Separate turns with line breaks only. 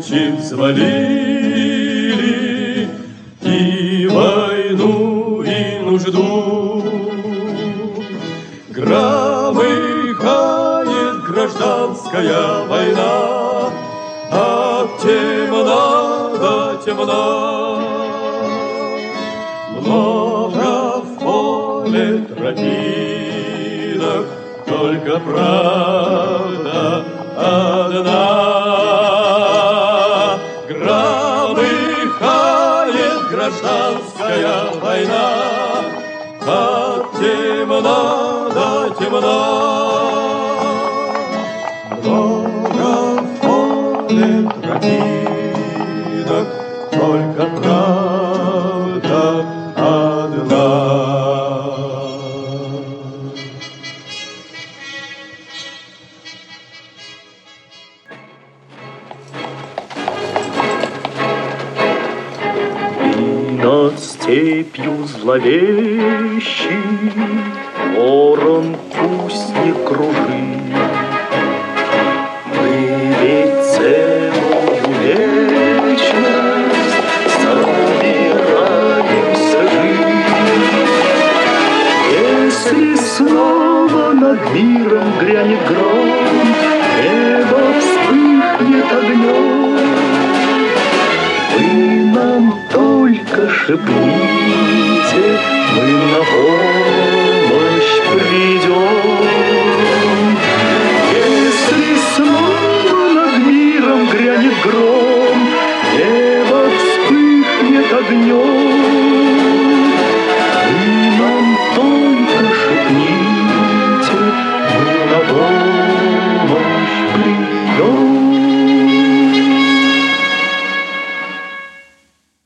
плечи взвалили и войну, и нужду. Громыхает гражданская война, от темна до темна. Много в поле тропинок, только правда одна. Громыхает гражданская война, от темна до темна. Много в поле тропинок, только правда одна.
Над степью зловещей ворон-кустник кружит. Мы ведь целую вечность собираемся жить. Если снова над миром грянет гром, небо вспыхнет огнем, вы нам только шепните,